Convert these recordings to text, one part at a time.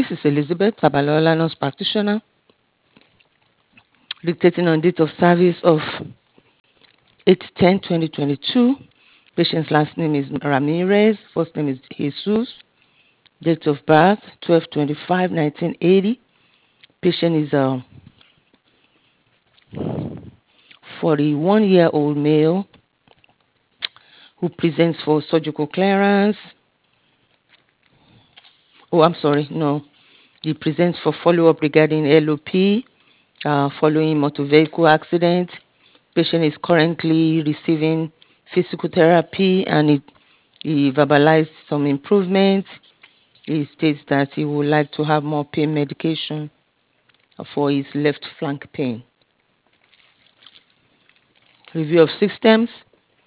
Mrs. Elizabeth Babalola, nurse practitioner, dictating on date of service of 8/10/2022. Patient's last name is Ramirez, first name is Jesus, date of birth 12/25/1980. Patient is a 41-year-old male who presents for surgical clearance. Oh, I'm sorry, no. He presents for follow-up regarding LOP following motor vehicle accident. Patient is currently receiving physical therapy and he verbalized some improvements. He states that he would like to have more pain medication for his left flank pain. Review of systems.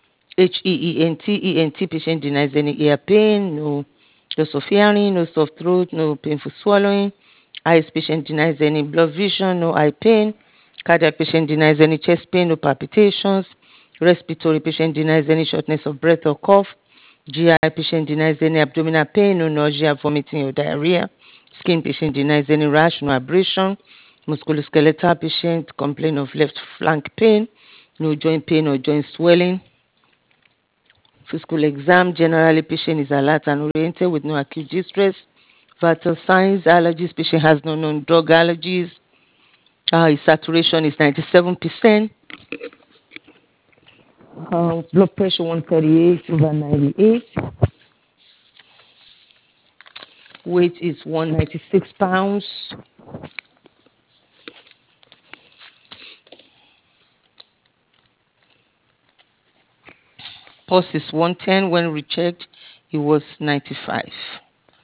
ENT patient denies any ear pain, no loss of hearing, no soft throat, no painful swallowing. Eyes patient denies any blood vision, no eye pain. Cardiac patient denies any chest pain, no palpitations. Respiratory patient denies any shortness of breath or cough. GI patient denies any abdominal pain, no nausea, vomiting or diarrhea. Skin patient denies any rash, no abrasion. Musculoskeletal patient complain of left flank pain, no joint pain or joint swelling. Physical exam, generally patient is alert and oriented with no acute distress. Vital signs, allergies, patient has no known drug allergies. His saturation is 97%. Blood pressure 138/98. Weight is 196 pounds. Pulse is 110. When rechecked, it was 95.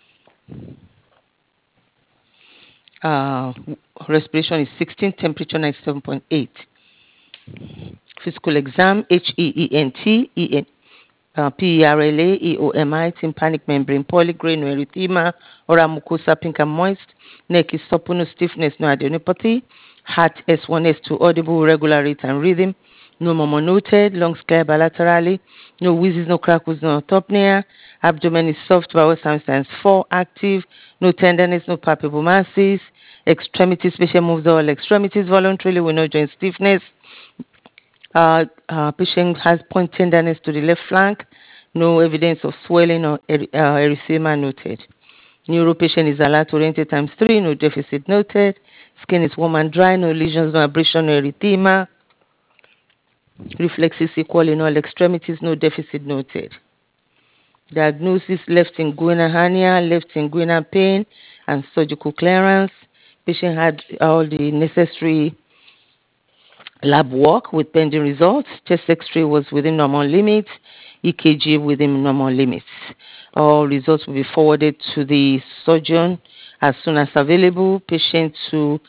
Uh, Respiration is 16. Temperature 97.8. Physical exam, HEENT, PERLA, EOMI, tympanic membrane polygrain, no erythema, oral mucosa pink and moist, neck is supple, no stiffness, no adenopathy, heart S1, S2, audible, regular rate and rhythm, no murmur noted, lungs clear bilaterally, no wheezes, no crackles, no autopnea, abdomen is soft, bowel sound times 4, active, no tenderness, no palpable masses, extremities, patient moves all extremities voluntarily with no joint stiffness. Patient has point tenderness to the left flank, no evidence of swelling or erythema noted. Neuro patient is alert oriented times 3, no deficit noted. Skin is warm and dry, no lesions, no abrasion, no erythema. Reflexes equal in all extremities, no deficit noted. Diagnosis: left inguinal hernia, left inguinal pain, and surgical clearance. Patient had all the necessary lab work with pending results. Chest X-ray was within normal limits. EKG within normal limits. All results will be forwarded to the surgeon as soon as available. Patient to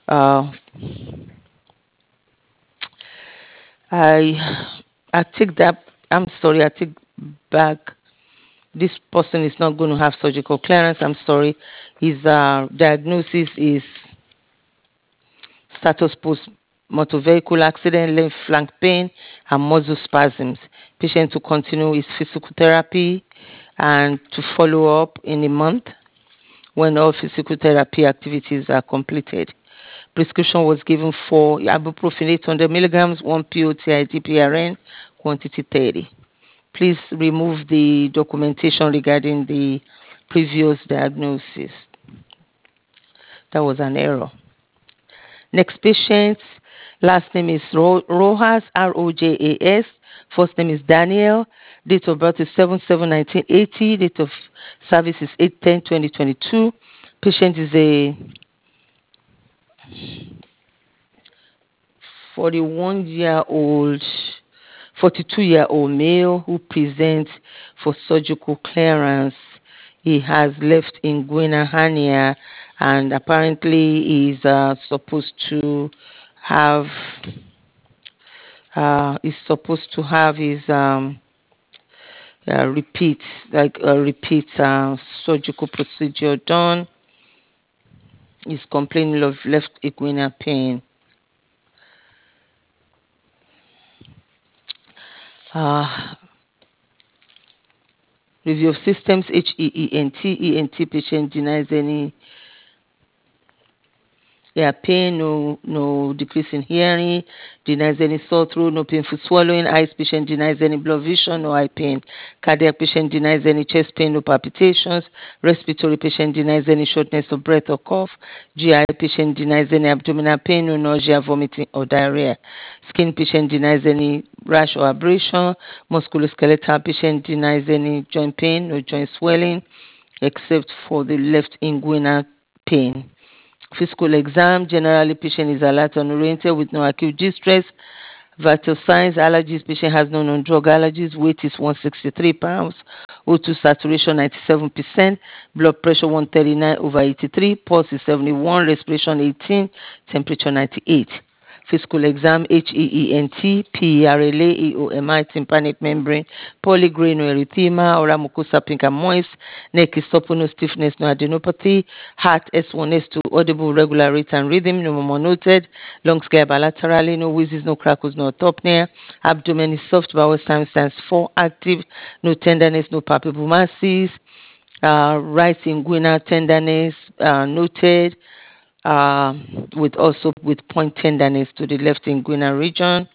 I take that. I'm sorry. I take back. This person is not going to have surgical clearance. I'm sorry. His diagnosis is status post motor vehicle accident, left flank pain, and muscle spasms. Patient to continue his physical therapy and to follow up in a month when all physical therapy activities are completed. Prescription was given for ibuprofen 800 milligrams, 1 POTI DPRN, quantity 30. Please remove the documentation regarding the previous diagnosis. That was an error. Next patient, last name is Rojas, Rojas. First name is Daniel. Date of birth is 7/7/1980. Date of service is 8/10/2022. Patient is a 41-year-old, 42-year-old male who presents for surgical clearance. He has left inguinal hernia and apparently is supposed to have his repeat surgical procedure done. He's complaining of left inguinal pain. Review of systems, HEENT, ENT patient denies any pain, no decrease in hearing, denies any sore throat, no painful swallowing. Eyes patient denies any blood vision, no eye pain. Cardiac patient denies any chest pain, no palpitations. Respiratory patient denies any shortness of breath or cough. GI patient denies any abdominal pain, no nausea, vomiting, or diarrhea. Skin patient denies any rash or abrasion. Musculoskeletal patient denies any joint pain, no joint swelling, except for the left inguinal pain. Physical exam, generally patient is alert and oriented with no acute distress. Vital signs, allergies, patient has no known drug allergies. Weight is 163 pounds. O2 saturation 97%. Blood pressure 139/83. Pulse is 71. Respiration 18. Temperature 98. Physical exam, HEENT, PERLA, EOMI, tympanic membrane, polygrain erythema, oral mucosa pink and moist, neck is supple, no stiffness, no adenopathy, heart S1, S2, audible, regular rate and rhythm, no more noted, lungs clear bilaterally, no wheezes, no crackles, no autopnea, abdomen is soft, bowel signs 4, active, no tenderness, no palpable masses, right inguinal tenderness noted, with also with point tenderness to the left inguinal region.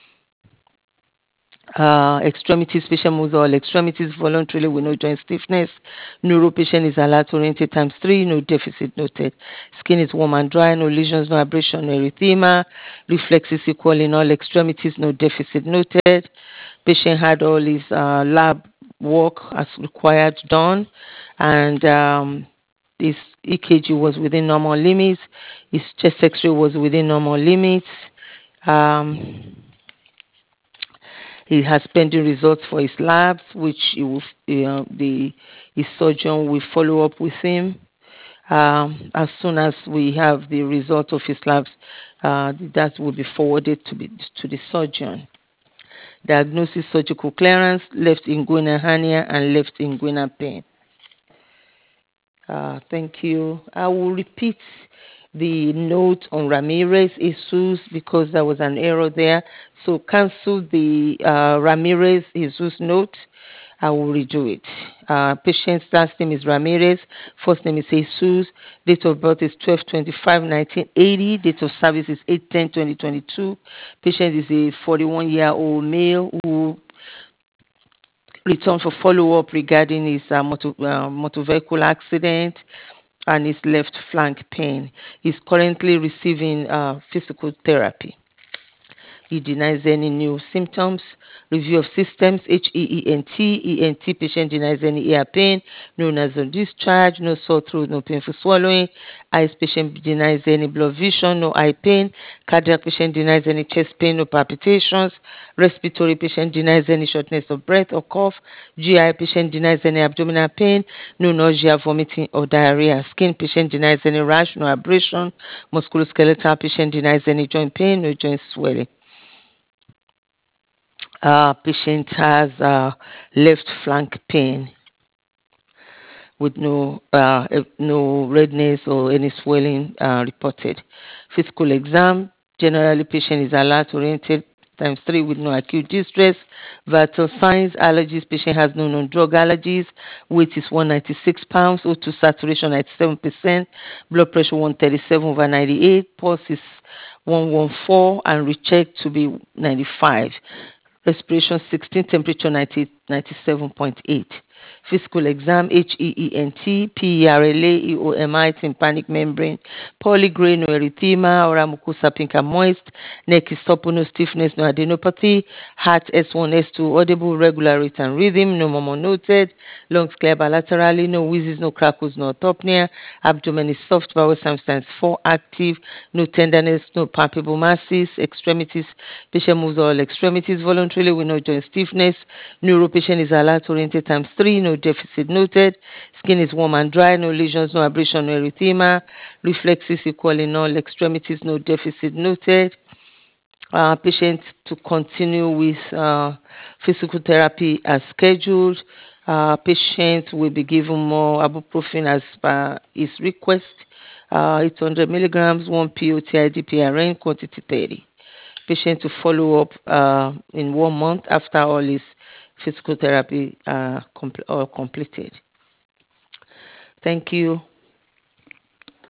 Extremities, patient moves all extremities voluntarily with no joint stiffness. Neuro patient is alert oriented times 3, no deficit noted. Skin is warm and dry, no lesions, no abrasion, no erythema. Reflexes equal in all extremities, no deficit noted. Patient had all his lab work as required done, and his EKG was within normal limits. His chest X-ray was within normal limits. Um, he has pending results for his labs, which he will, his surgeon will follow up with him. As soon as we have the result of his labs, that will be forwarded to the surgeon. Diagnosis: surgical clearance, left inguinal hernia and left inguinal pain. Thank you. I will repeat the note on Ramirez Jesus because there was an error there. So cancel the Ramirez Jesus note. I will redo it. Patient's last name is Ramirez. First name is Jesus. Date of birth is 12/25/1980. Date of service is 8/10/2022. Patient is a 41-year-old male who returned for follow-up regarding his motor vehicle accident and his left flank pain. He's currently receiving physical therapy. He denies any new symptoms. Review of systems: HEENT. ENT patient denies any ear pain, no nasal discharge, no sore throat, no painful swallowing. Eyes patient denies any blood vision, no eye pain. Cardiac patient denies any chest pain, no palpitations. Respiratory patient denies any shortness of breath or cough. GI patient denies any abdominal pain, no nausea, vomiting, or diarrhea. Skin patient denies any rash, no abrasion. Musculoskeletal patient denies any joint pain, no joint swelling. Patient has left flank pain with no redness or any swelling reported. Physical exam: generally patient is alert oriented times 3 with no acute distress. Vital signs: allergies, patient has no known drug allergies. Weight is 196 pounds. O2 saturation 97%. Blood pressure 137/98. Pulse is 114 and rechecked to be 95. Respiration 16, temperature 97.8. Physical exam: HEENT, PERLA, EOMI, tympanic membrane, polygrain erythema, oral mucosa pink and moist, neck is supple, no stiffness, no adenopathy, heart S1, S2, audible, regular rate and rhythm, no murmur noted, lungs clear bilaterally, no wheezes, no crackles, no autopnea, abdomen is soft, bowel signs 4, active, no tenderness, no palpable masses, extremities, patient moves all extremities voluntarily with no joint stiffness, neuro patient is alert oriented times 3, no deficit noted, skin is warm and dry, no lesions, no abrasion, no erythema, reflexes equal in all extremities, no deficit noted. Patient to continue with physical therapy as scheduled. Patient will be given more ibuprofen as per his request. 800 milligrams, 1 POTID PRN, quantity 30. Patient to follow up in 1 month after all his physical therapy completed. Thank you.